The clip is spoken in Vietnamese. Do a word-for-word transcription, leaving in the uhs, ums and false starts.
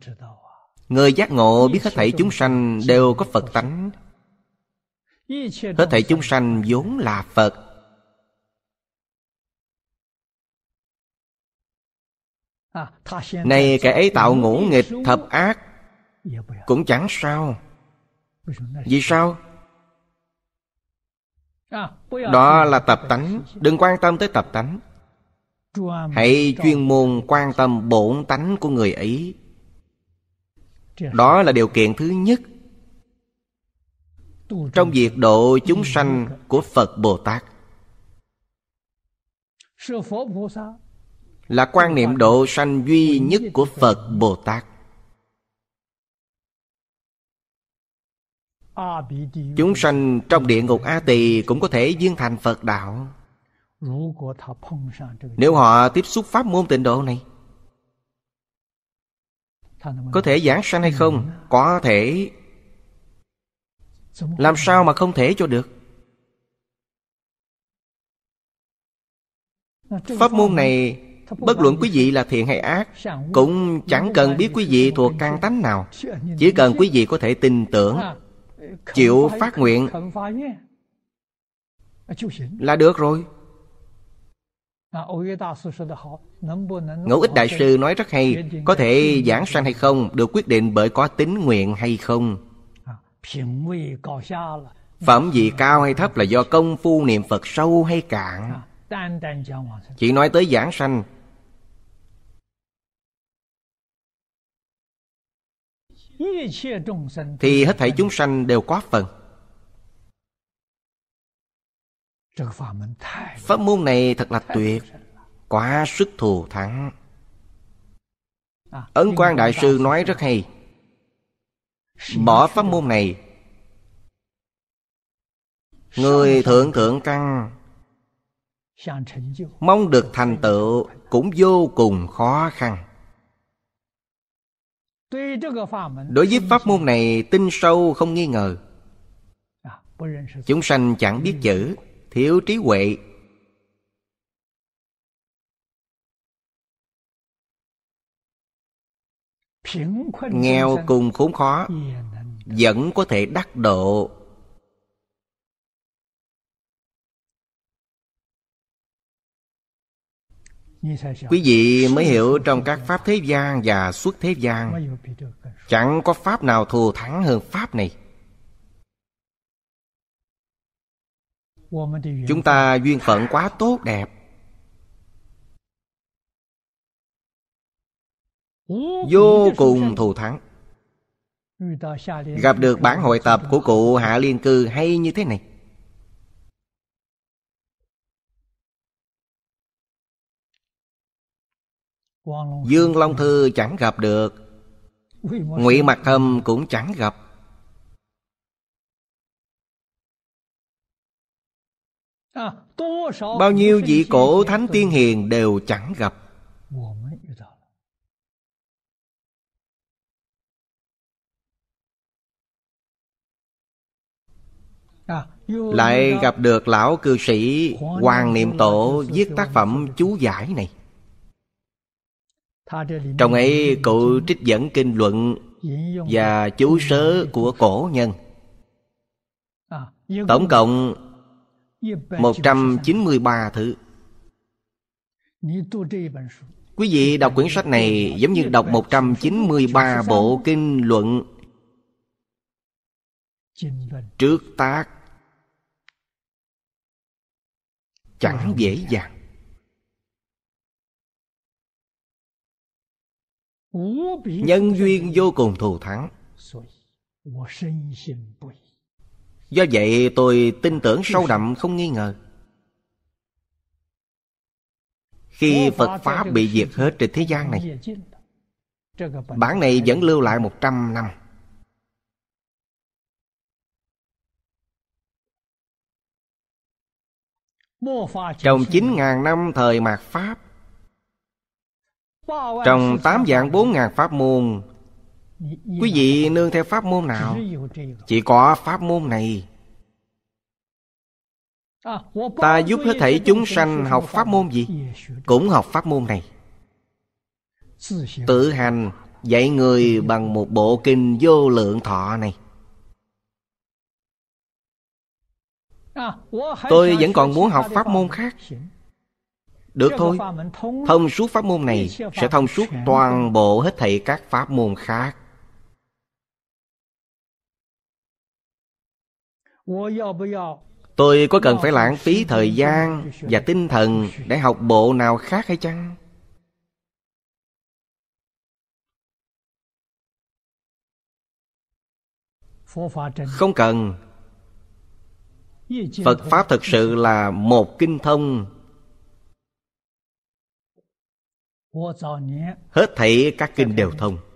Người giác ngộ biết hết thảy chúng sanh đều có Phật tánh. Hết thảy chúng sanh vốn là Phật. Này kẻ ấy tạo ngũ nghịch thập ác cũng chẳng sao. Vì sao? Đó là tập tánh. Đừng quan tâm tới tập tánh. Hãy chuyên môn quan tâm bổn tánh của người ấy. Đó là điều kiện thứ nhất trong việc độ chúng sanh của Phật Bồ Tát. Là quan niệm độ sanh duy nhất của Phật Bồ Tát. Chúng sanh trong địa ngục A Tỳ cũng có thể duyên thành Phật đạo, nếu họ tiếp xúc pháp môn tịnh độ này. Có thể giảng sanh hay không? Có thể. Làm sao mà không thể cho được? Pháp môn này, bất luận quý vị là thiện hay ác, cũng chẳng cần biết quý vị thuộc căn tánh nào. Chỉ cần quý vị có thể tin tưởng, chịu phát nguyện là được rồi. Ngẫu Ích Đại Sư nói rất hay. Có thể giảng sanh hay không được quyết định bởi có tín nguyện hay không. Phẩm vị cao hay thấp là do công phu niệm Phật sâu hay cạn. Chỉ nói tới giảng sanh, thì hết thảy chúng sanh đều có phần. Pháp môn này thật là tuyệt, quá sức thù thắng. Ấn Quang Đại Sư nói rất hay. Bỏ pháp môn này, người thượng thượng căn mong được thành tựu cũng vô cùng khó khăn. Đối với pháp môn này tin sâu không nghi ngờ. Chúng sanh chẳng biết chữ, thiếu trí huệ, nghèo cùng khốn khó vẫn có thể đắc độ. Quý vị mới hiểu trong các pháp thế gian và xuất thế gian, chẳng có pháp nào thù thắng hơn pháp này. Chúng ta duyên phận quá tốt đẹp, vô cùng thù thắng. Gặp được bản hội tập của cụ Hạ Liên Cư hay như thế này. Dương Long Thư chẳng gặp được, Ngụy Mặc Thâm cũng chẳng gặp. Bao nhiêu vị cổ thánh tiên hiền đều chẳng gặp. Lại gặp được lão cư sĩ Hoàng Niệm Tổ viết tác phẩm chú giải này. Trong ấy cụ trích dẫn kinh luận và chú sớ của cổ nhân, tổng cộng một trăm chín mươi ba thứ. Quý vị đọc quyển sách này giống như đọc một trăm chín mươi ba bộ kinh luận trước tác, chẳng dễ dàng. Nhân duyên vô cùng thù thắng. Do vậy tôi tin tưởng sâu đậm không nghi ngờ. Khi Phật Pháp bị diệt hết trên thế gian này, bản này vẫn lưu lại một trăm năm. Trong chín ngàn năm thời mạt Pháp, trong tám vạn bốn ngàn pháp môn, quý vị nương theo pháp môn nào? Chỉ có pháp môn này. Ta giúp hết thảy chúng sanh học pháp môn gì? Cũng học pháp môn này. Tự hành dạy người bằng một bộ kinh Vô Lượng Thọ này. Tôi vẫn còn muốn học pháp môn khác. Được thôi. Thông suốt pháp môn này sẽ thông suốt toàn bộ hết thảy các pháp môn khác. Tôi có cần phải lãng phí thời gian và tinh thần để học bộ nào khác hay chăng? Không cần. Phật Pháp thực sự là một kinh thông. Hết thảy các kinh đều thông.